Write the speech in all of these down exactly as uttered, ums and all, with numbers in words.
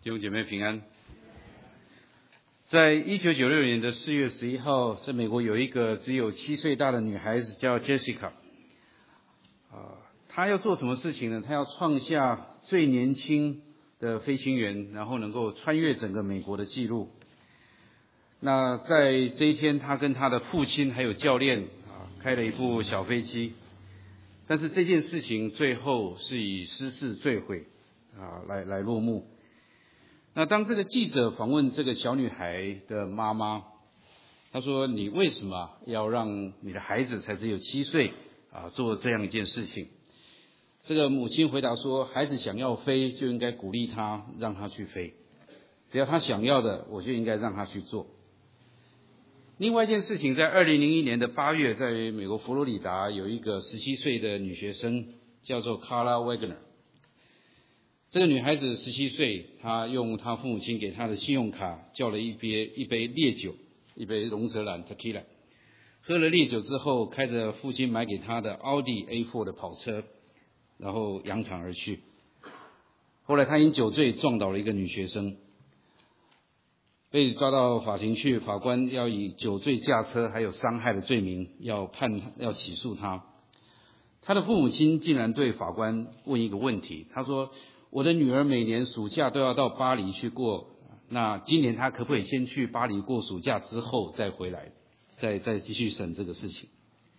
弟兄姐妹平安。在一九九六年的四月十一号，在美国有一个只有七岁大的女孩子叫 Jessica， 啊，她要做什么事情呢？她要创下最年轻的飞行员，然后能够穿越整个美国的纪录。那在这一天，她跟她的父亲还有教练啊，开了一部小飞机，但是这件事情最后是以失事坠毁啊来来落幕。那当这个记者访问这个小女孩的妈妈，他说：“你为什么要让你的孩子才只有七岁啊做这样一件事情？”这个母亲回答说：“孩子想要飞，就应该鼓励他，让他去飞。只要他想要的，我就应该让他去做。”另外一件事情，在二零零一年的八月，在美国佛罗里达有一个十七岁的女学生，叫做 Carla Wagner。这个女孩子十七岁，她用她父母亲给她的信用卡叫了一杯一杯烈酒，一杯龙舌兰 tequila。喝了烈酒之后，开着父亲买给她的奥迪 A 四 的跑车，然后扬长而去。后来她因酒醉撞倒了一个女学生，被抓到法庭去，法官要以酒醉驾车还有伤害的罪名要判要起诉她。她的父母亲竟然对法官问一个问题，他说：“我的女儿每年暑假都要到巴黎去过，那今年她可不可以先去巴黎过暑假之后再回来，再再继续审这个事情？”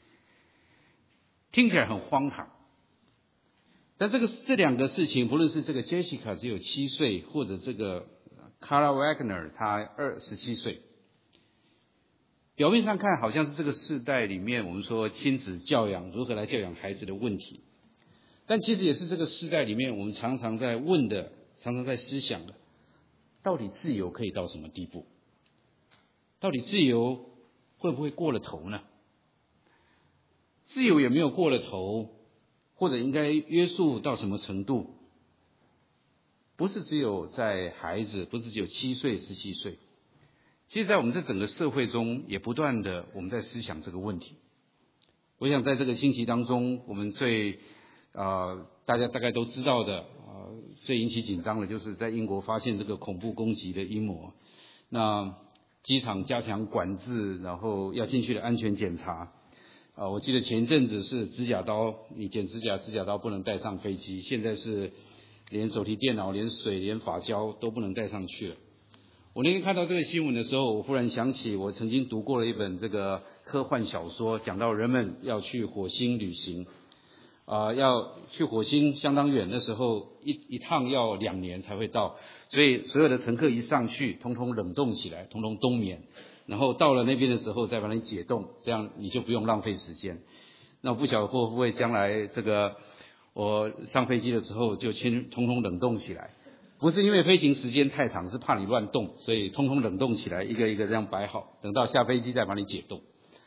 听起来很荒唐，但这个这两个事情，不论是这个 Jessica 只有七岁，或者这个 Carla Wagner 她二十七岁，表面上看好像是这个世代里面我们说亲子教养如何来教养孩子的问题。但其实也是这个世代里面我们常常在问的，常常在思想的，到底自由可以到什么地步？到底自由会不会过了头呢？自由有没有过了头？或者应该约束到什么程度？不是只有在孩子，不是只有七岁、十七岁，其实在我们这整个社会中也不断的我们在思想这个问题。我想在这个星期当中，我们最呃，大家大概都知道的，呃，最引起紧张的就是在英国发现这个恐怖攻击的阴谋。那机场加强管制，然后要进去的安全检查。啊、呃，我记得前一阵子是指甲刀，你剪指甲，指甲刀不能带上飞机。现在是连手提电脑、连水、连发胶都不能带上去了。我那天看到这个新闻的时候，我忽然想起我曾经读过了一本这个科幻小说，讲到人们要去火星旅行。啊、呃，要去火星相当远，那时候一一趟要两年才会到，所以所有的乘客一上去，通通冷冻起来，通通冬眠，然后到了那边的时候再把你解冻，这样你就不用浪费时间。那我不晓得会不会将来这个我上飞机的时候就全通通冷冻起来，不是因为飞行时间太长，是怕你乱动，所以通通冷冻起来，一个一个这样摆好，等到下飞机再把你解冻。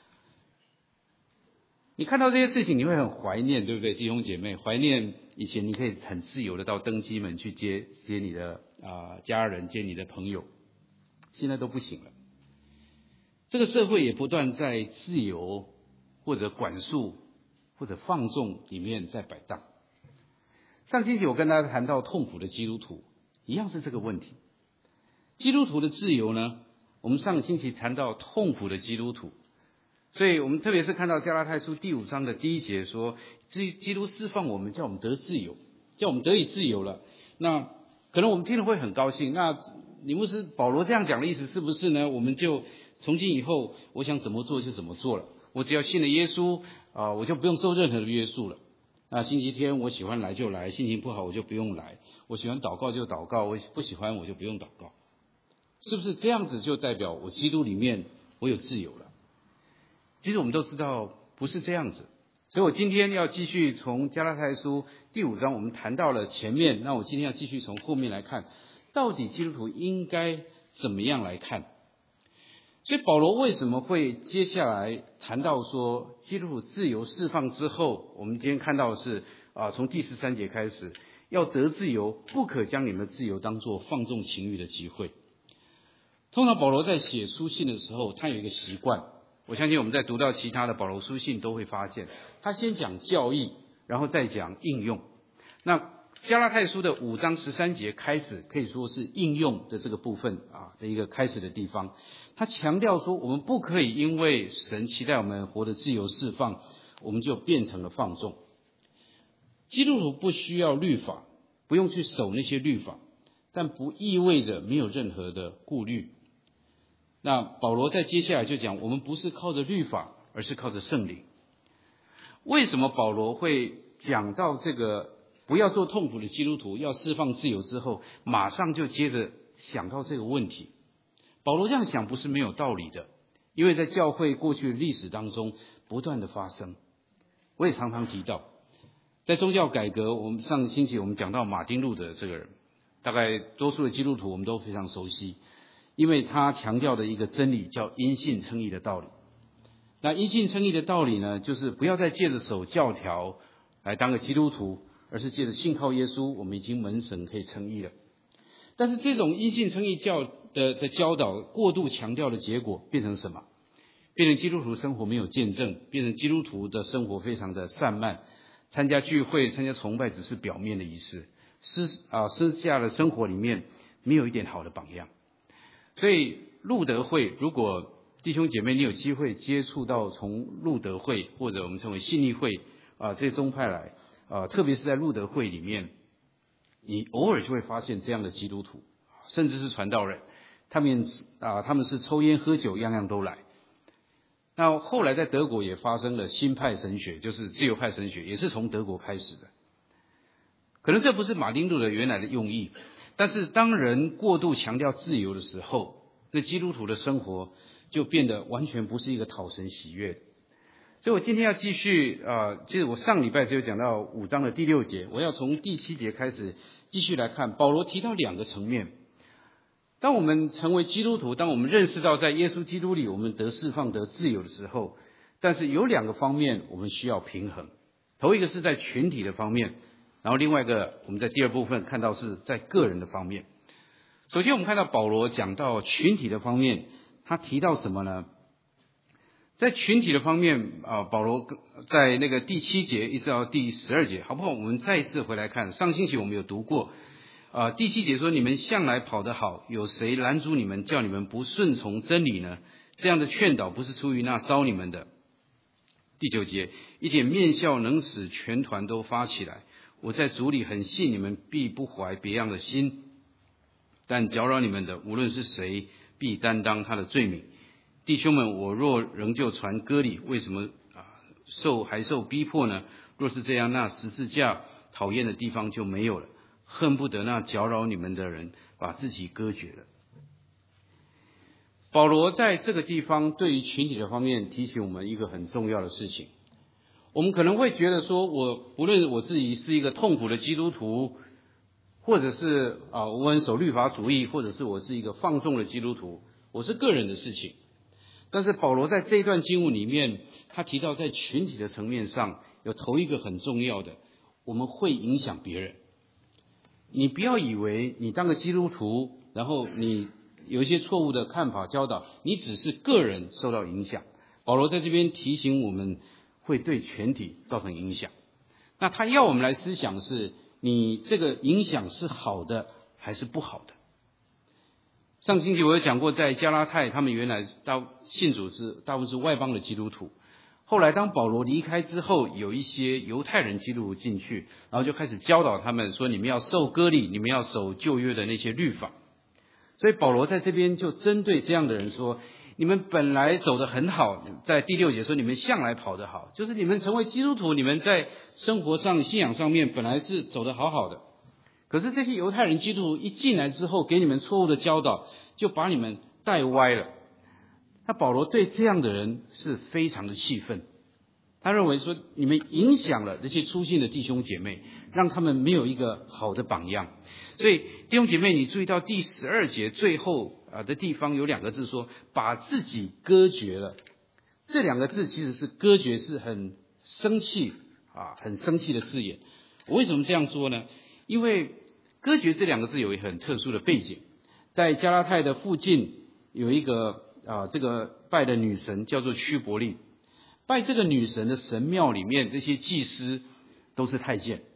你看到这些事情，你会很怀念，对不对，弟兄姐妹？怀念以前你可以很自由的到登机门去接接你的啊、呃、家人，接你的朋友，现在都不行了。这个社会也不断在自由或者管束或者放纵里面在摆荡。上星期我跟大家谈到痛苦的基督徒，一样是这个问题。基督徒的自由呢，我们上个星期谈到痛苦的基督徒。所以我们特别是看到加拉太书第五章的第一节说，基基督释放我们，叫我们得自由，叫我们得以自由了。那可能我们听了会很高兴。那你牧师保罗这样讲的意思是不是呢？我们就从今以后，我想怎么做就怎么做了。我只要信了耶稣啊、呃，我就不用受任何的约束了。那星期天我喜欢来就来，心情不好我就不用来。我喜欢祷告就祷告，我不喜欢我就不用祷告。是不是这样子就代表我基督里面我有自由了？其实我们都知道不是这样子，所以我今天要继续从加拉太书第五章，我们谈到了前面，那我今天要继续从后面来看，到底基督徒应该怎么样来看。所以保罗为什么会接下来谈到说基督徒自由释放之后，我们今天看到的是啊，从第十三节开始，要得自由，不可将你们的自由当作放纵情欲的机会。通常保罗在写书信的时候，他有一个习惯，我相信我们在读到其他的保罗书信都会发现，他先讲教义，然后再讲应用。那加拉太书的五章十三节开始，可以说是应用的这个部分啊的一个开始的地方。他强调说，我们不可以因为神期待我们活得自由释放，我们就变成了放纵。基督徒不需要律法，不用去守那些律法，但不意味着没有任何的顾虑。那保罗在接下来就讲，我们不是靠着律法，而是靠着圣灵。为什么保罗会讲到这个不要做痛苦的基督徒，要释放自由之后，马上就接着想到这个问题？保罗这样想不是没有道理的，因为在教会过去的历史当中不断的发生。我也常常提到，在宗教改革，我们上个星期我们讲到马丁路德这个人，大概多数的基督徒我们都非常熟悉，因为他强调的一个真理叫因信称义的道理。那因信称义的道理呢，就是不要再借着守教条来当个基督徒，而是借着信靠耶稣，我们已经蒙神可以称义了。但是这种因信称义教的的教导过度强调的结果变成什么？变成基督徒生活没有见证，变成基督徒的生活非常的散漫，参加聚会参加崇拜只是表面的仪式，私啊私下的生活里面没有一点好的榜样。所以路德会，如果弟兄姐妹你有机会接触到从路德会或者我们称为信义会啊这些宗派来啊，特别是在路德会里面，你偶尔就会发现这样的基督徒，甚至是传道人，他们啊他们是抽烟喝酒样样都来。那后来在德国也发生了新派神学，就是自由派神学，也是从德国开始的。可能这不是马丁路德原来的用意，但是当人过度强调自由的时候，那基督徒的生活就变得完全不是一个讨神喜悦的。所以我今天要继续呃，其实我上礼拜只有讲到五章的第六节，我要从第七节开始继续来看。保罗提到两个层面，当我们成为基督徒，当我们认识到在耶稣基督里我们得释放得自由的时候，但是有两个方面我们需要平衡。头一个是在群体的方面，然后另外一个我们在第二部分看到是在个人的方面。首先我们看到保罗讲到群体的方面，他提到什么呢？在群体的方面啊，保罗在那个第七节一直到第十二节，好不好？我们再一次回来看，上星期我们有读过啊，第七节说，你们向来跑得好，有谁拦阻你们，叫你们不顺从真理呢？这样的劝导不是出于那招你们的。第九节，一点面笑能使全团都发起来，我在主里很信你们必不怀别样的心，但搅扰你们的无论是谁，必担当他的罪名。弟兄们，我若仍旧传割礼，为什么啊受还受逼迫呢？若是这样，那十字架讨厌的地方就没有了，恨不得那搅扰你们的人把自己割绝了。保罗在这个地方对于群体的方面提醒我们一个很重要的事情。我们可能会觉得说，我不论我自己是一个痛苦的基督徒，或者是啊我很守律法主义，或者是我是一个放纵的基督徒，我是个人的事情。但是保罗在这一段经文里面，他提到在群体的层面上有头一个很重要的，我们会影响别人。你不要以为你当个基督徒，然后你有一些错误的看法教导，你只是个人受到影响。保罗在这边提醒我们会对全体造成影响。那他要我们来思想是，你这个影响是好的还是不好的？上星期我有讲过，在加拉太他们原来大信主是大部分是外邦的基督徒，后来当保罗离开之后，有一些犹太人基督徒进去，然后就开始教导他们说，你们要受割礼，你们要守旧约的那些律法。所以保罗在这边就针对这样的人说，你们本来走得很好，在第六节说你们向来跑得好，就是你们成为基督徒，你们在生活上信仰上面本来是走得好好的，可是这些犹太人基督徒一进来之后，给你们错误的教导，就把你们带歪了。那保罗对这样的人是非常的气愤，他认为说，你们影响了这些初信的弟兄姐妹，让他们没有一个好的榜样。所以弟兄姐妹，你注意到第十二节最后啊的地方有两个字说，把自己割绝了。这两个字其实是割绝，是很生气啊，很生气的字眼。我为什么这样说呢？因为割绝这两个字有一个很特殊的背景，在加拉太的附近有一个啊，这个拜的女神叫做屈伯利，拜这个女神的神庙里面，这些祭司都是太监，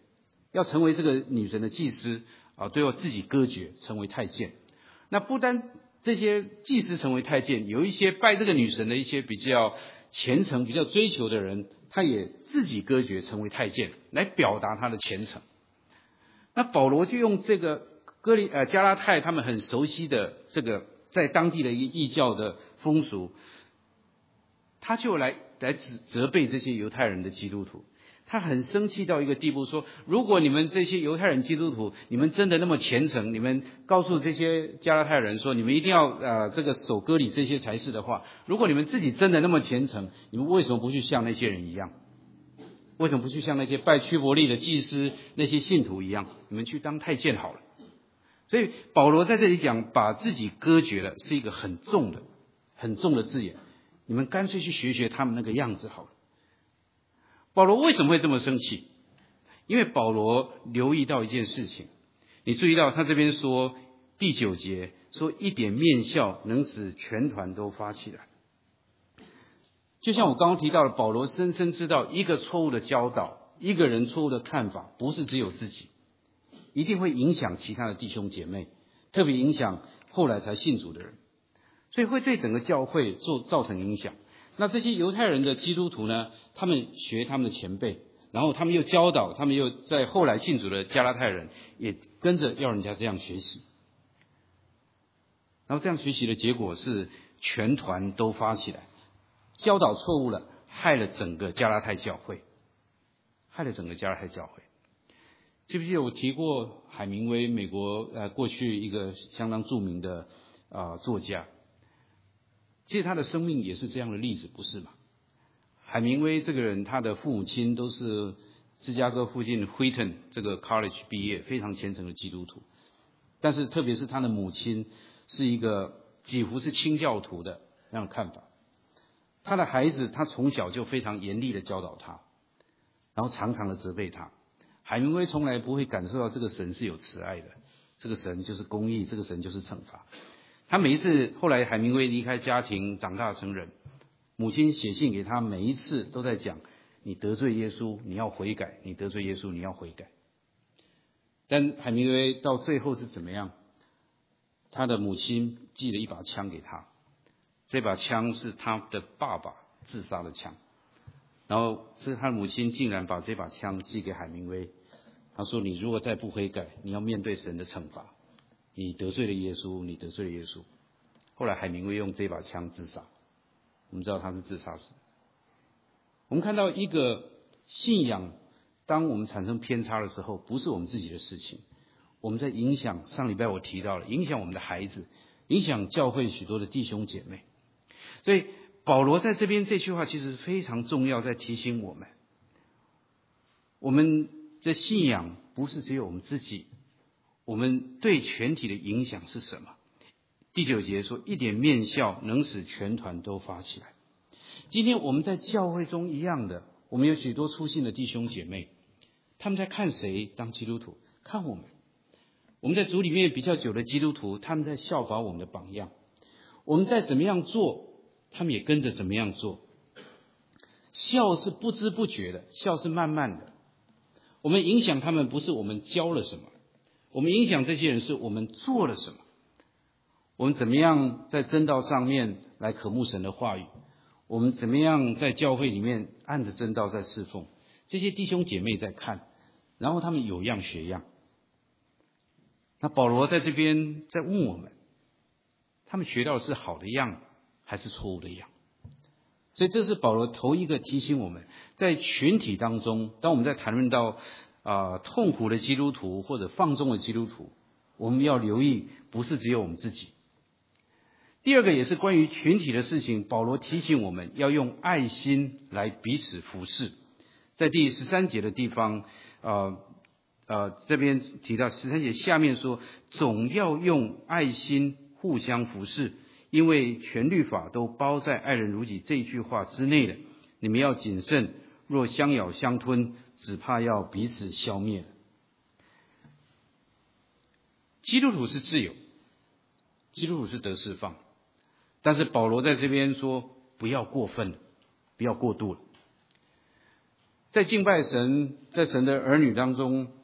要成为这个女神的祭司啊，都要自己割绝，成为太监。那不单这些祭司成为太监，有一些拜这个女神的一些比较虔诚、比较追求的人，他也自己割绝成为太监，来表达他的虔诚。那保罗就用这个哥林呃加拉太他们很熟悉的这个在当地的一个异教的风俗，他就来来指责备这些犹太人的基督徒。他很生气到一个地步，说如果你们这些犹太人基督徒，你们真的那么虔诚，你们告诉这些加拉太人说你们一定要呃这个守割礼这些才是的话，如果你们自己真的那么虔诚，你们为什么不去像那些人一样？为什么不去像那些拜屈伯利的祭司那些信徒一样，你们去当太监好了？所以保罗在这里讲把自己割绝了，是一个很重的很重的字眼，你们干脆去学学他们那个样子好了。保罗为什么会这么生气？因为保罗留意到一件事情，你注意到他这边说第九节说一点面笑能使全团都发起来。就像我刚刚提到的，保罗深深知道一个错误的教导，一个人错误的看法，不是只有自己，一定会影响其他的弟兄姐妹，特别影响后来才信主的人，所以会对整个教会做造成影响。那这些犹太人的基督徒呢，他们学他们的前辈，然后他们又教导，他们又在后来信主的加拉太人也跟着要人家这样学习，然后这样学习的结果是全团都发起来，教导错误了，害了整个加拉太教会，害了整个加拉太教会。记不记得我提过海明威，美国呃过去一个相当著名的啊、呃、作家，其实他的生命也是这样的例子，不是吗？海明威这个人，他的父母亲都是芝加哥附近 Wheaton 这个 college 毕业，非常虔诚的基督徒，但是特别是他的母亲是一个几乎是清教徒的那样看法。他的孩子，他从小就非常严厉的教导他，然后常常的责备他。海明威从来不会感受到这个神是有慈爱的，这个神就是公义，这个神就是惩罚。他每一次后来海明威离开家庭长大成人，母亲写信给他，每一次都在讲你得罪耶稣你要悔改，你得罪耶稣你要悔改。但海明威到最后是怎么样？他的母亲寄了一把枪给他，这把枪是他的爸爸自杀的枪，然后是他的母亲竟然把这把枪寄给海明威，他说你如果再不悔改，你要面对神的惩罚，你得罪了耶稣，你得罪了耶稣。后来海明威用这把枪自杀，我们知道他是自杀死。我们看到一个信仰，当我们产生偏差的时候，不是我们自己的事情，我们在影响，上礼拜我提到了，影响我们的孩子，影响教会许多的弟兄姐妹。所以保罗在这边这句话其实非常重要，在提醒我们，我们的信仰不是只有我们自己，我们对全体的影响是什么？第九节说一点面笑能使全团都发起来。今天我们在教会中一样的，我们有许多初信的弟兄姐妹，他们在看谁当基督徒？看我们。我们在主里面比较久的基督徒，他们在效法我们的榜样，我们在怎么样做，他们也跟着怎么样做。笑是不知不觉的，笑是慢慢的。我们影响他们不是我们教了什么，我们影响这些人是我们做了什么。我们怎么样在真道上面来渴慕神的话语，我们怎么样在教会里面按着真道在侍奉，这些弟兄姐妹在看，然后他们有样学样。那保罗在这边在问我们，他们学到的是好的样还是错误的样？所以这是保罗头一个提醒我们，在群体当中，当我们在谈论到啊、呃、痛苦的基督徒或者放纵的基督徒，我们要留意不是只有我们自己。第二个也是关于群体的事情，保罗提醒我们要用爱心来彼此服侍。在第十三节的地方呃呃这边提到十三节下面说，总要用爱心互相服侍，因为全律法都包在爱人如己这一句话之内的。你们要谨慎，若相咬相吞，只怕要彼此消灭。基督徒是自由，基督徒是得释放，但是保罗在这边说不要过分了，不要过度了。在敬拜神，在神的儿女当中，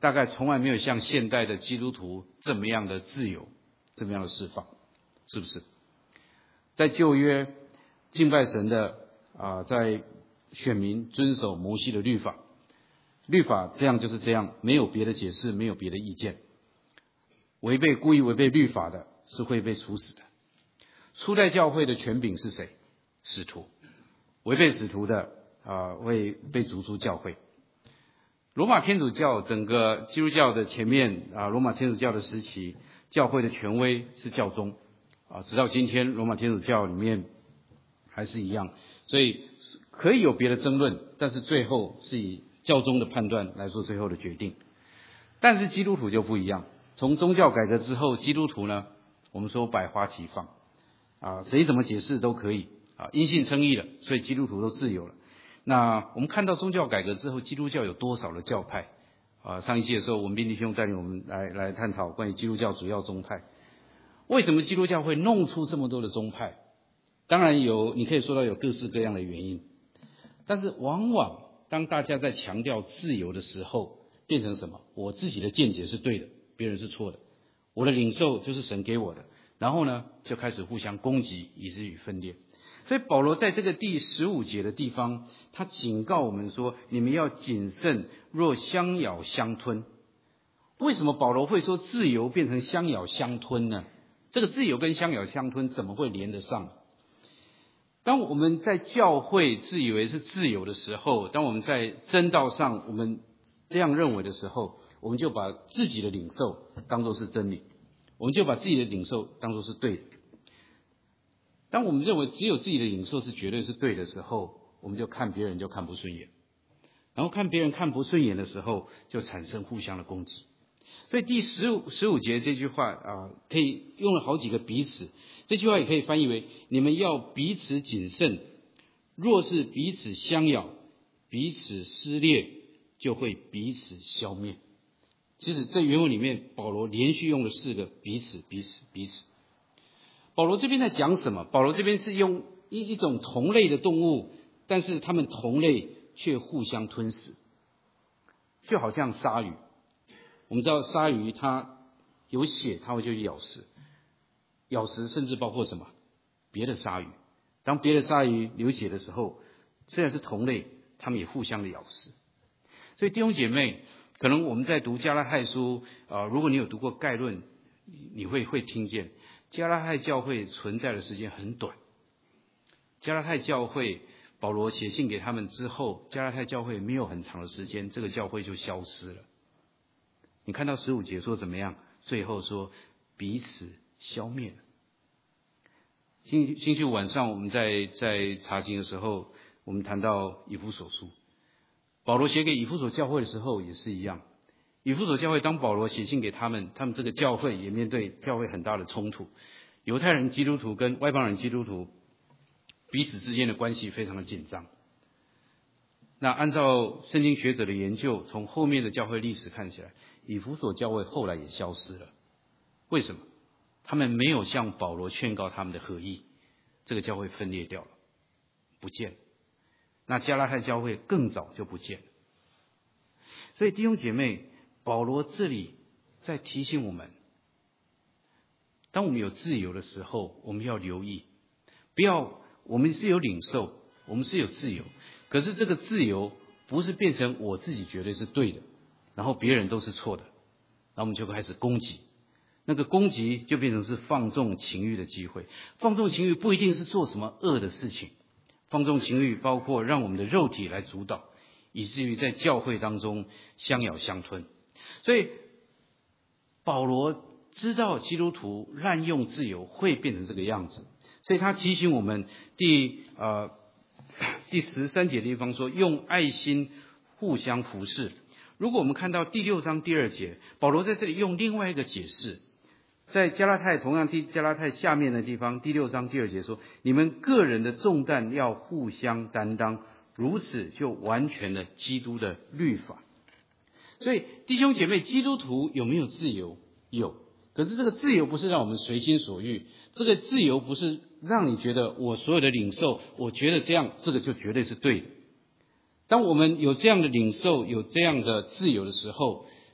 大概从来没有像现代的基督徒这么样的自由，这么样的释放，是不是？在旧约敬拜神的啊、呃，在选民遵守摩西的律法，律法这样就是这样，没有别的解释，没有别的意见。违背故意违背律法的是会被处死的。初代教会的权柄是谁？使徒。违背使徒的啊、呃，会被逐出教会。罗马天主教整个基督教的前面啊，罗马天主教的时期，教会的权威是教宗啊，直到今天罗马天主教里面还是一样，所以可以有别的争论，但是最后是以教宗的判断来做最后的决定。但是基督徒就不一样，从宗教改革之后，基督徒呢，我们说百花齐放啊，谁怎么解释都可以啊，因信称义了，所以基督徒都自由了。那我们看到宗教改革之后，基督教有多少的教派啊？上一期的时候，文彬弟兄带领我们来来探讨关于基督教主要宗派。为什么基督教会弄出这么多的宗派？当然有，你可以说到有各式各样的原因，但是往往当大家在强调自由的时候，变成什么？我自己的见解是对的，别人是错的，我的领受就是神给我的，然后呢，就开始互相攻击，以至于分裂。所以保罗在这个第十五节的地方，他警告我们说，你们要谨慎，若相咬相吞。为什么保罗会说自由变成相咬相吞呢？这个自由跟相咬相吞怎么会连得上？当我们在教会自以为是自由的时候，当我们在真道上我们这样认为的时候，我们就把自己的领受当作是真理，我们就把自己的领受当作是对的。当我们认为只有自己的领受是绝对是对的时候，我们就看别人就看不顺眼，然后看别人看不顺眼的时候，就产生互相的攻击。所以第十五十五节这句话啊，可以用了好几个彼此，这句话也可以翻译为：你们要彼此谨慎，若是彼此相咬，彼此撕裂，就会彼此消灭。其实在原文里面，保罗连续用了四个彼此、彼此、彼此。保罗这边在讲什么？保罗这边是用一一种同类的动物，但是他们同类却互相吞噬，就好像鲨鱼。我们知道鲨鱼它有血，它会就去咬食，咬食甚至包括什么？别的鲨鱼。当别的鲨鱼流血的时候，虽然是同类，它们也互相的咬食。所以弟兄姐妹，可能我们在读加拉太书啊、呃，如果你有读过概论，你会会听见加拉太教会存在的时间很短。加拉太教会保罗写信给他们之后，加拉太教会没有很长的时间，这个教会就消失了。你看到十五节说怎么样？最后说彼此消灭了。星星期五晚上我们在在查经的时候，我们谈到以弗所书，保罗写给以弗所教会的时候也是一样。以弗所教会当保罗写信给他们，他们这个教会也面对教会很大的冲突，犹太人基督徒跟外邦人基督徒彼此之间的关系非常的紧张。那按照圣经学者的研究，从后面的教会历史看起来，以弗所教会后来也消失了。为什么？他们没有向保罗劝告他们的合一，这个教会分裂掉了，不见了。那加拉太教会更早就不见了。所以弟兄姐妹，保罗这里在提醒我们，当我们有自由的时候，我们要留意，不要我们是有领受，我们是有自由，可是这个自由不是变成我自己绝对是对的，然后别人都是错的，然后我们就开始攻击。那个攻击就变成是放纵情欲的机会。放纵情欲不一定是做什么恶的事情，放纵情欲包括让我们的肉体来主导，以至于在教会当中相咬相吞。所以保罗知道基督徒滥用自由会变成这个样子，所以他提醒我们第呃第十三节的地方说，用爱心互相服侍。如果我们看到第六章第二节，保罗在这里用另外一个解释，在加拉太同样第加拉太下面的地方，第六章第二节说，你们个人的重担要互相担当，如此就完全了基督的律法。所以弟兄姐妹，基督徒有没有自由？有。可是这个自由不是让我们随心所欲，这个自由不是让你觉得我所有的领受，我觉得这样这个就绝对是对的。当我们有这样的领受，有这样的自由的时候，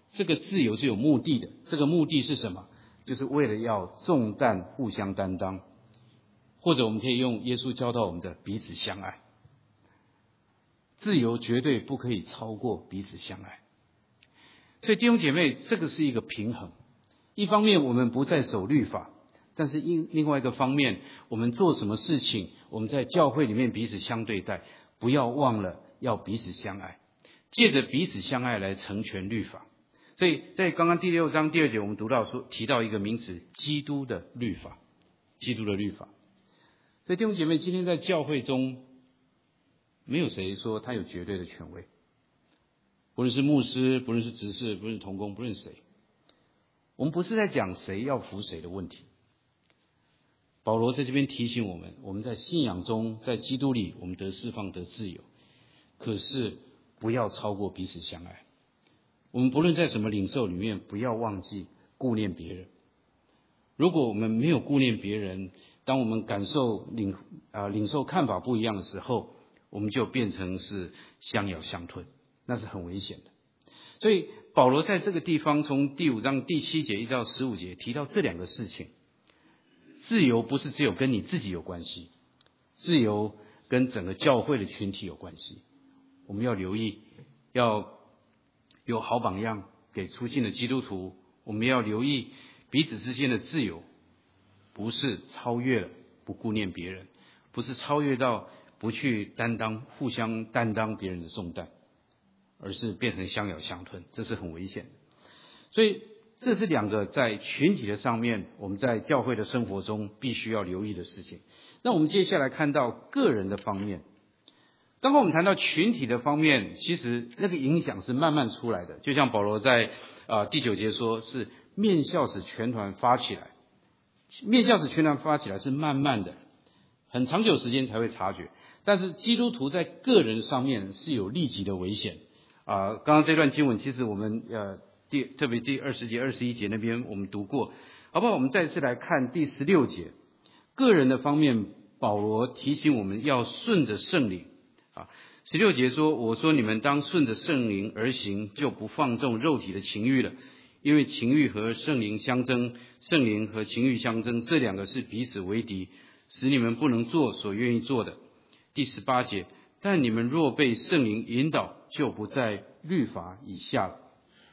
这个自由是有目的的，这个目的是什么？就是为了要重担互相担当，或者我们可以用耶稣教导我们的彼此相爱。自由绝对不可以超过彼此相爱。所以弟兄姐妹，这个是一个平衡。一方面我们不再守律法，但是另外一个方面，我们做什么事情，我们在教会里面彼此相对待，不要忘了要彼此相爱，借着彼此相爱来成全律法。所以在刚刚第六章第二节，我们读到说提到一个名词，基督的律法，基督的律法。所以弟兄姐妹，今天在教会中，没有谁说他有绝对的权威，不论是牧师，不论是执事，不论是同工，不论谁，我们不是在讲谁要服谁的问题。保罗在这边提醒我们，我们在信仰中，在基督里，我们得释放，得自由，可是不要超过彼此相爱。我们不论在什么领受里面，不要忘记顾念别人。如果我们没有顾念别人，当我们感受领啊、呃、领受看法不一样的时候，我们就变成是相咬相吞，那是很危险的。所以保罗在这个地方从第五章第七节一到十五节提到这两个事情。自由不是只有跟你自己有关系，自由跟整个教会的群体有关系。我们要留意，要有好榜样给初信的基督徒。我们要留意彼此之间的自由，不是超越了不顾念别人，不是超越到不去担当互相担当别人的重担，而是变成相咬相吞，这是很危险的。所以这是两个在群体的上面，我们在教会的生活中必须要留意的事情。那我们接下来看到个人的方面。刚刚我们谈到群体的方面，其实那个影响是慢慢出来的，就像保罗在呃第九节说，是面笑使全团发起来。面笑使全团发起来是慢慢的，很长久时间才会察觉。但是基督徒在个人上面是有立即的危险啊、呃。刚刚这段经文其实我们呃第特别第二十节、二十一节那边我们读过，好不好？我们再次来看第十六节，个人的方面，保罗提醒我们要顺着圣灵。啊，十六节说，我说你们当顺着圣灵而行，就不放纵肉体的情欲了，因为情欲和圣灵相争，圣灵和情欲相争，这两个是彼此为敌，使你们不能做所愿意做的。第十八节，但你们若被圣灵引导，就不在律法以下了。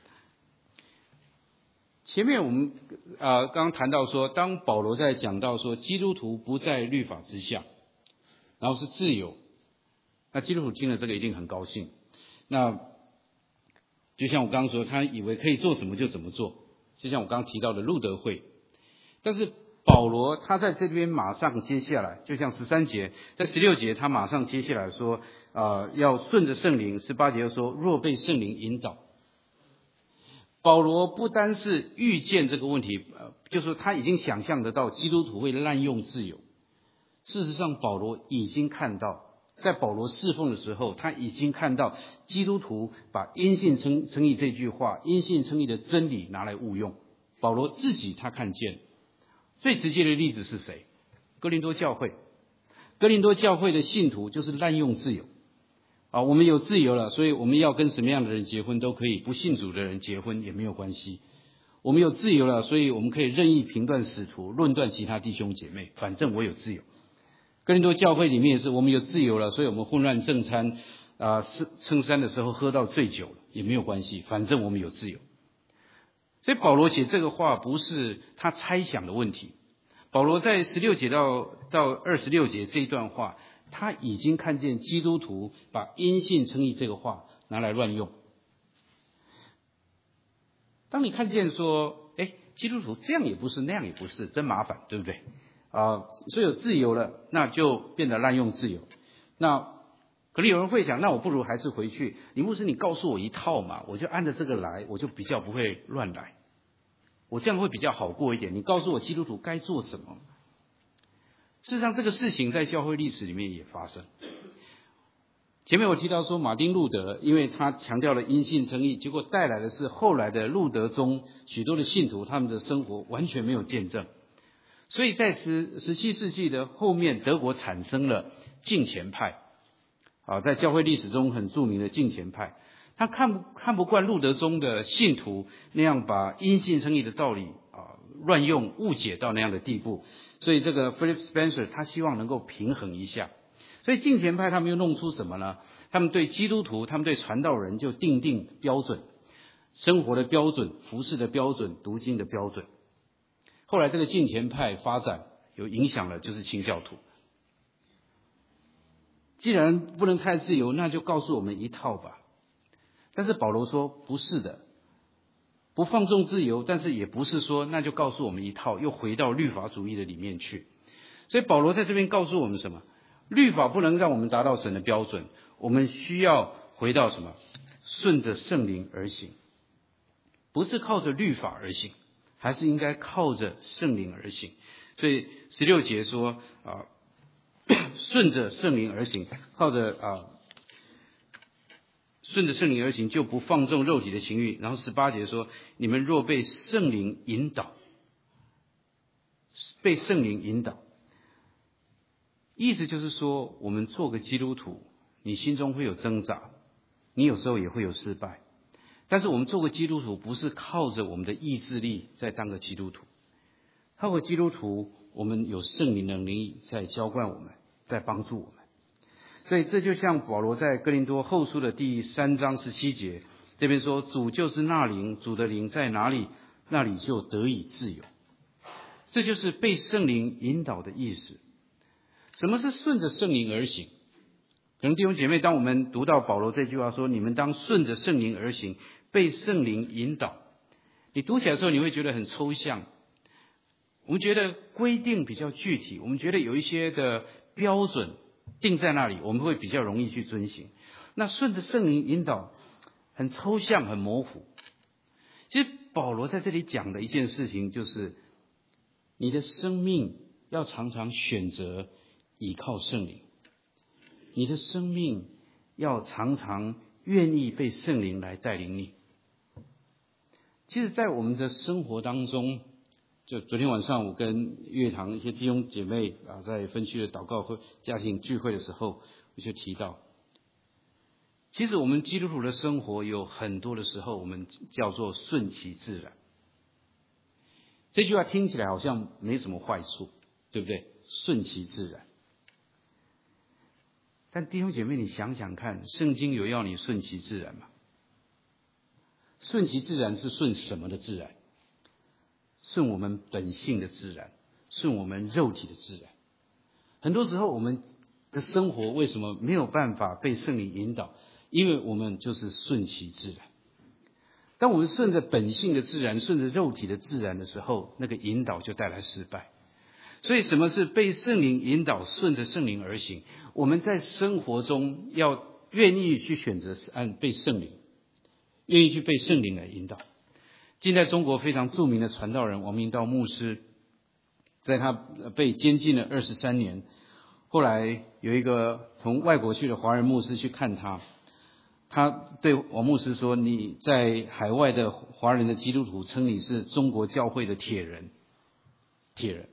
前面我们呃刚刚谈到说，当保罗在讲到说基督徒不在律法之下，然后是自由，那基督徒听了这个一定很高兴。那就像我刚刚说，他以为可以做什么就怎么做，就像我刚刚提到的路德会。但是保罗他在这边马上接下来，就像十三节，在十六节他马上接下来说，呃，要顺着圣灵。十八节又说，若被圣灵引导。保罗不单是预见这个问题，呃，就是说他已经想象得到基督徒会滥用自由。事实上，保罗已经看到，在保罗侍奉的时候，他已经看到基督徒把因信称称义这句话，因信称义的真理拿来误用。保罗自己他看见，最直接的例子是谁？哥林多教会。哥林多教会的信徒就是滥用自由。啊，我们有自由了，所以我们要跟什么样的人结婚都可以，不信主的人结婚也没有关系。我们有自由了，所以我们可以任意评断使徒，论断其他弟兄姐妹，反正我有自由。哥林多教会里面也是，我们有自由了，所以我们混乱正餐啊，圣餐的时候喝到醉酒了也没有关系，反正我们有自由。所以保罗写这个话不是他猜想的问题。保罗在十六节到到二十六节这一段话，他已经看见基督徒把因信称义这个话拿来乱用。当你看见说，哎，基督徒这样也不是，那样也不是，真麻烦，对不对？啊，所以有自由了，那就变得滥用自由。那可能有人会想，那我不如还是回去，李牧师，你告诉我一套嘛，我就按着这个来，我就比较不会乱来，我这样会比较好过一点。你告诉我基督徒该做什么？事实上，这个事情在教会历史里面也发生。前面我提到说，马丁路德因为他强调了因信称义，结果带来的是后来的路德宗许多的信徒，他们的生活完全没有见证。所以在十十七世纪的后面，德国产生了敬虔派，啊，在教会历史中很著名的敬虔派。 他看不看不惯路德宗的信徒那样把因信称义的道理啊乱用误解到那样的地步，所以这个 Philip Spencer 他希望能够平衡一下。所以敬虔派他们又弄出什么呢？他们对基督徒，他们对传道人就定定标准，生活的标准，服事的标准，读经的标准。后来这个敬虔派发展，有影响了就是清教徒。既然不能太自由，那就告诉我们一套吧。但是保罗说不是的，不放纵自由，但是也不是说那就告诉我们一套，又回到律法主义的里面去。所以保罗在这边告诉我们什么？律法不能让我们达到神的标准，我们需要回到什么？顺着圣灵而行，不是靠着律法而行，还是应该靠着圣灵而行。所以十六节说啊，顺着圣灵而行，靠着啊，顺着圣灵而行，就不放纵肉体的情欲。然后十八节说，你们若被圣灵引导，被圣灵引导。意思就是说，我们做个基督徒，你心中会有挣扎，你有时候也会有失败。但是我们做个基督徒，不是靠着我们的意志力在当个基督徒，靠个基督徒，我们有圣灵的灵在浇灌我们，在帮助我们。所以这就像保罗在哥林多后书的第三章十七节这边说，主就是那灵，主的灵在哪里，那里就得以自由。这就是被圣灵引导的意思。什么是顺着圣灵而行？可能弟兄姐妹，当我们读到保罗这句话说，你们当顺着圣灵而行，被圣灵引导，你读起来的时候你会觉得很抽象。我们觉得规定比较具体，我们觉得有一些的标准定在那里，我们会比较容易去遵行。那顺着圣灵引导很抽象很模糊。其实保罗在这里讲的一件事情就是，你的生命要常常选择倚靠圣灵，你的生命要常常愿意被圣灵来带领你。其实在我们的生活当中，就昨天晚上我跟乐堂一些弟兄姐妹啊，在分区的祷告会家庭聚会的时候，我就提到，其实我们基督徒的生活有很多的时候我们叫做顺其自然。这句话听起来好像没什么坏处，对不对？顺其自然。但弟兄姐妹，你想想看，圣经有要你顺其自然吗？顺其自然是顺什么的自然？顺我们本性的自然，顺我们肉体的自然。很多时候我们的生活为什么没有办法被圣灵引导？因为我们就是顺其自然。当我们顺着本性的自然，顺着肉体的自然的时候，那个引导就带来失败。所以什么是被圣灵引导，顺着圣灵而行？我们在生活中要愿意去选择按被圣灵，愿意去被圣灵来引导。近代中国非常著名的传道人王明道牧师，在他被监禁了二十三年，后来有一个从外国去的华人牧师去看他，他对王牧师说，你在海外的华人的基督徒称你是中国教会的铁人，铁人。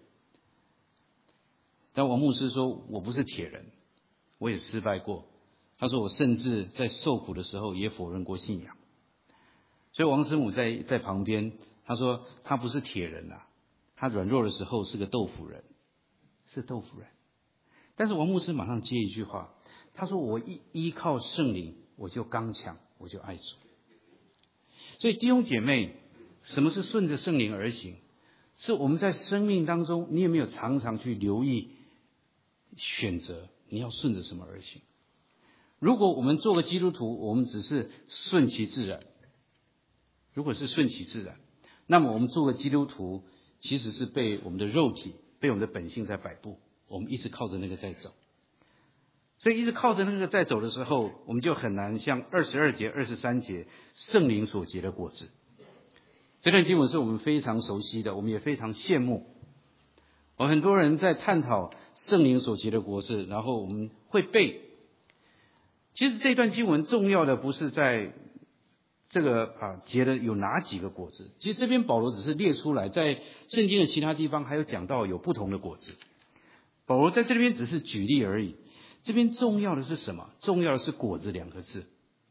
但王牧师说，我不是铁人，我也失败过。他说我甚至在受苦的时候也否认过信仰。所以王师母在在旁边，他说他不是铁人啊，他软弱的时候是个豆腐人，是豆腐人。但是王牧师马上接一句话，他说我依依靠圣灵，我就刚强，我就爱主。所以弟兄姐妹，什么是顺着圣灵而行？是我们在生命当中，你有没有常常去留意选择你要顺着什么而行？如果我们做个基督徒，我们只是顺其自然，如果是顺其自然，那么我们做个基督徒其实是被我们的肉体，被我们的本性在摆布，我们一直靠着那个在走。所以一直靠着那个在走的时候，我们就很难像二十二节二十三节圣灵所结的果子。这段经文是我们非常熟悉的，我们也非常羡慕。我很多人在探讨圣灵所结的果子，然后我们会背。其实这段经文重要的不是在这个啊结的有哪几个果子，其实这边保罗只是列出来，在圣经的其他地方还有讲到有不同的果子。保罗在这边只是举例而已。这边重要的是什么？重要的是果子两个字。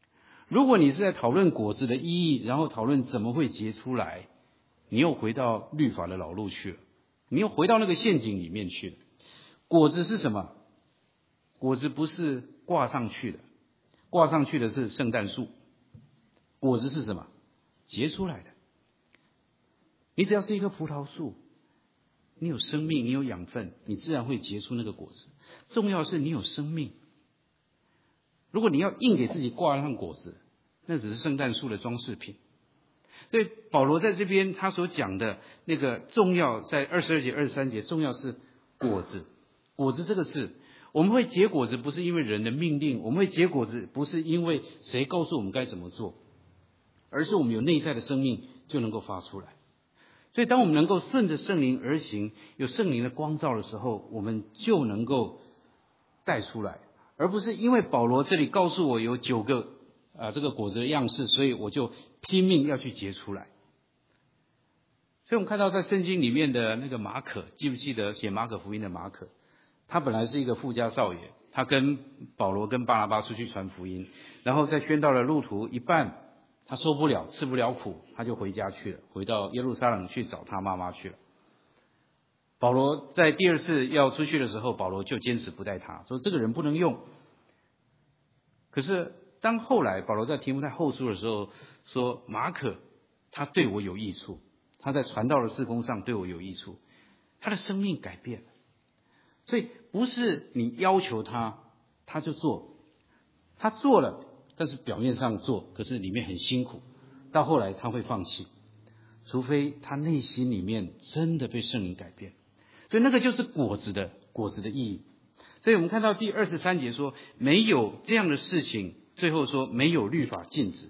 如果你是在讨论果子的意义，然后讨论怎么会结出来，你又回到律法的老路去了，你又回到那个陷阱里面去了。果子是什么？果子不是挂上去的，挂上去的是圣诞树。果子是什么？结出来的。你只要是一棵葡萄树，你有生命，你有养分，你自然会结出那个果子。重要的是你有生命。如果你要硬给自己挂上果子，那只是圣诞树的装饰品。所以保罗在这边他所讲的那个重要，在二十二节、二十三节，重要是果子。果子这个字，我们会结果子不是因为人的命令，我们会结果子不是因为谁告诉我们该怎么做，而是我们有内在的生命就能够发出来。所以当我们能够顺着圣灵而行，有圣灵的光照的时候，我们就能够带出来，而不是因为保罗这里告诉我有九个啊这个果子的样式，所以我就拼命要去结出来。所以我们看到在圣经里面的那个马可，记不记得写马可福音的马可？他本来是一个富家少爷，他跟保罗跟巴拿巴出去传福音，然后在宣道的路途一半，他受不了吃不了苦，他就回家去了，回到耶路撒冷去找他妈妈去了。保罗在第二次要出去的时候，保罗就坚持不带他，说这个人不能用。可是当后来保罗在提摩太后书的时候说，马可他对我有益处，他在传道的事工上对我有益处，他的生命改变了。所以不是你要求他他就做，他做了，但是表面上做，可是里面很辛苦，到后来他会放弃，除非他内心里面真的被圣灵改变。所以那个就是果子的果子的意义。所以我们看到第二十三节说，没有这样的事情，最后说没有律法禁止，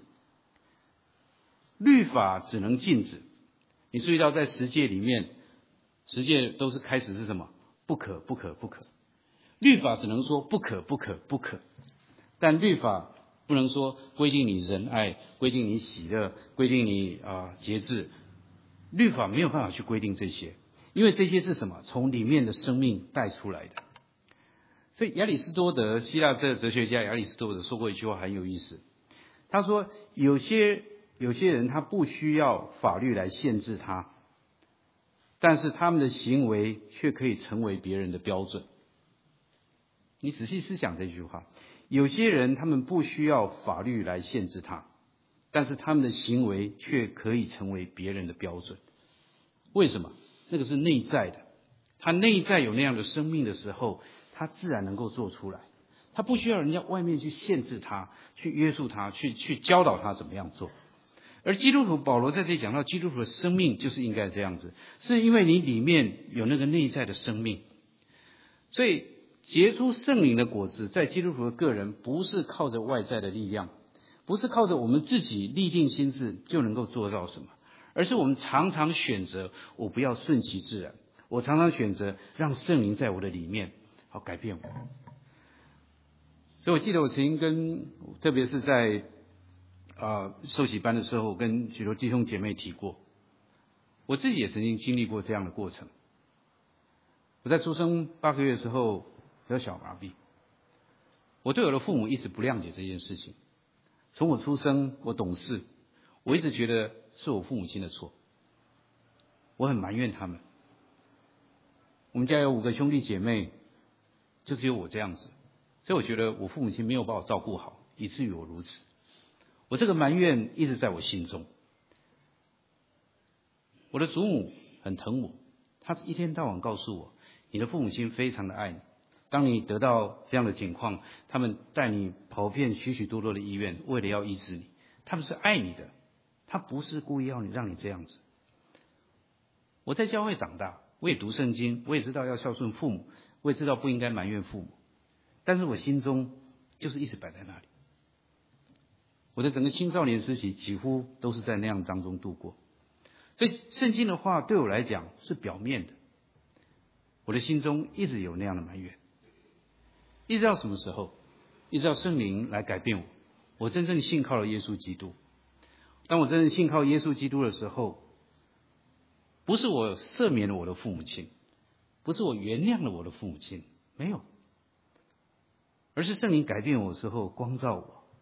律法只能禁止。你注意到在十诫里面，十诫都是开始是什么？不可不可不可。律法只能说不可不可不可，但律法不能说规定你仁爱，规定你喜乐，规定你啊、呃、节制。律法没有办法去规定这些，因为这些是什么？从里面的生命带出来的。所以亚里士多德，希腊这哲学家亚里士多德说过一句话很有意思，他说有些有些人他不需要法律来限制他，但是他们的行为却可以成为别人的标准。你仔细思想这句话，有些人他们不需要法律来限制他，但是他们的行为却可以成为别人的标准。为什么？那个是内在的，他内在有那样的生命的时候，他自然能够做出来，他不需要人家外面去限制他，去约束他，去去教导他怎么样做。而基督徒，保罗在这里讲到基督徒的生命就是应该这样子，是因为你里面有那个内在的生命。所以结出圣灵的果子，在基督徒的个人不是靠着外在的力量，不是靠着我们自己立定心志就能够做到什么，而是我们常常选择我不要顺其自然，我常常选择让圣灵在我的里面好改变我。所以我记得我曾经跟，特别是在啊、呃、受洗班的时候，我跟许多弟兄姐妹提过，我自己也曾经经历过这样的过程。我在出生八个月的时候得小麻痹，我对我的父母一直不谅解这件事情。从我出生，我懂事，我一直觉得是我父母亲的错，我很埋怨他们。我们家有五个兄弟姐妹，就只有我这样子，所以我觉得我父母亲没有把我照顾好，以至于我如此。我这个埋怨一直在我心中。我的祖母很疼我，她一天到晚告诉我，你的父母亲非常的爱你，当你得到这样的情况，他们带你跑遍许许多多的医院，为了要医治你，他们是爱你的，他不是故意要你让你这样子。我在教会长大，我也读圣经，我也知道要孝顺父母，我也知道不应该埋怨父母，但是我心中就是一直摆在那里。我的整个青少年时期几乎都是在那样当中度过，所以圣经的话对我来讲是表面的，我的心中一直有那样的埋怨，一直到什么时候？一直到圣灵来改变我，我真正信靠了耶稣基督。当我真正信靠耶稣基督的时候，不是我赦免了我的父母亲，不是我原谅了我的父母亲，没有，而是圣灵改变我的时候光照我，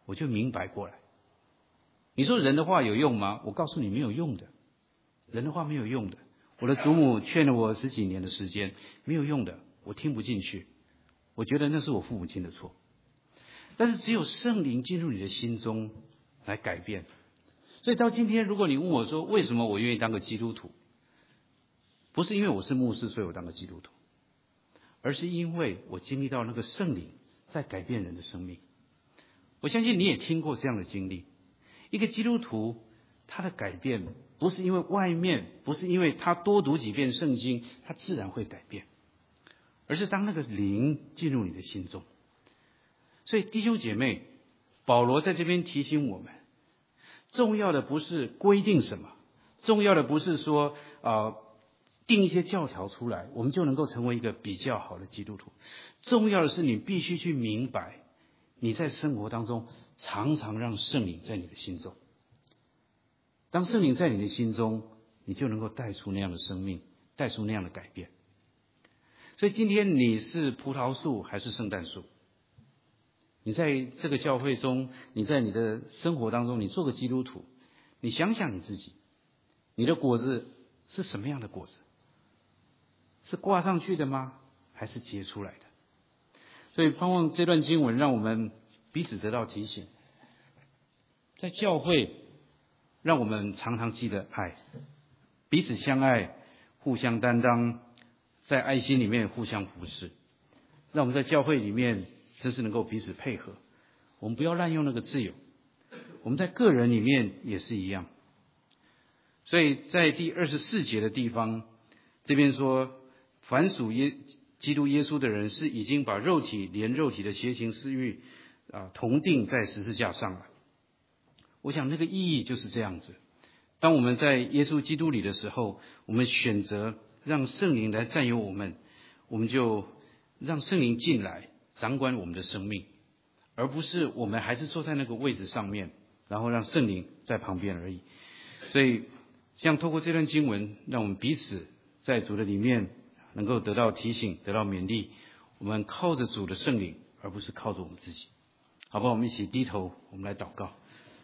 我就明白过来。你说人的话有用吗？我告诉你没有用的，人的话没有用的。我的祖母劝了我十几年的时间，没有用的，我听不进去。我觉得那是我父母亲的错。但是只有圣灵进入你的心中来改变。所以到今天，如果你问我说为什么我愿意当个基督徒，不是因为我是牧师所以我当个基督徒，而是因为我经历到那个圣灵在改变人的生命。我相信你也听过这样的经历。一个基督徒他的改变不是因为外面，不是因为他多读几遍圣经他自然会改变，而是当那个灵进入你的心中。所以弟兄姐妹，保罗在这边提醒我们，重要的不是规定什么，重要的不是说呃定一些教条出来我们就能够成为一个比较好的基督徒。重要的是你必须去明白，你在生活当中常常让圣灵在你的心中。当圣灵在你的心中，你就能够带出那样的生命，带出那样的改变。所以今天你是葡萄树还是圣诞树？你在这个教会中，你在你的生活当中，你做个基督徒，你想想你自己，你的果子是什么样的果子？是挂上去的吗？还是结出来的？所以盼望这段经文让我们彼此得到提醒。在教会，让我们常常记得爱，彼此相爱，互相担当，在爱心里面互相服侍。让我们在教会里面真是能够彼此配合，我们不要滥用那个自由。我们在个人里面也是一样。所以在第二十四节的地方，这边说，凡属耶基督耶稣的人，是已经把肉体连肉体的邪情私欲啊同定在十字架上了。我想那个意义就是这样子。当我们在耶稣基督里的时候，我们选择让圣灵来占有我们，我们就让圣灵进来掌管我们的生命，而不是我们还是坐在那个位置上面，然后让圣灵在旁边而已。所以像透过这段经文，让我们彼此在主的里面能够得到提醒，得到勉励，我们靠着主的圣灵，而不是靠着我们自己。好不好？我们一起低头，我们来祷告。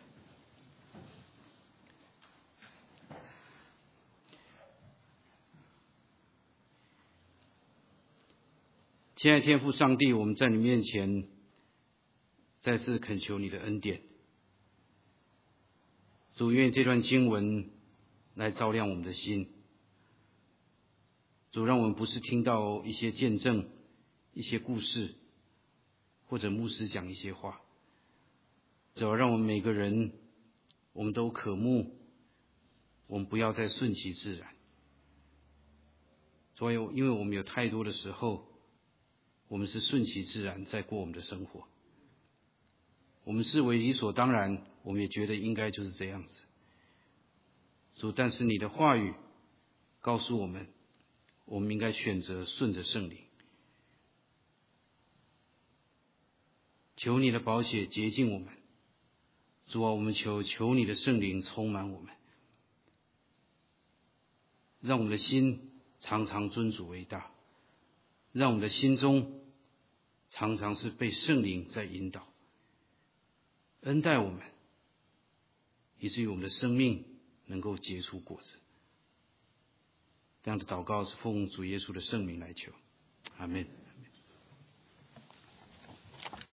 亲爱的天父上帝，我们在你面前再次恳求你的恩典。主，愿这段经文来照亮我们的心。主，让我们不是听到一些见证、一些故事，或者牧师讲一些话，只要让我们每个人，我们都渴慕，我们不要再顺其自然。所以，因为我们有太多的时候，我们是顺其自然在过我们的生活，我们视为理所当然，我们也觉得应该就是这样子。主，但是你的话语告诉我们，我们应该选择顺着圣灵。求你的宝血洁净我们。主啊，我们求求你的圣灵充满我们，让我们的心常常尊主为大，让我们的心中常常是被圣灵在引导，恩待我们，以至于我们的生命能够结出果子。这样的祷告是奉主耶稣的圣名来求，阿们。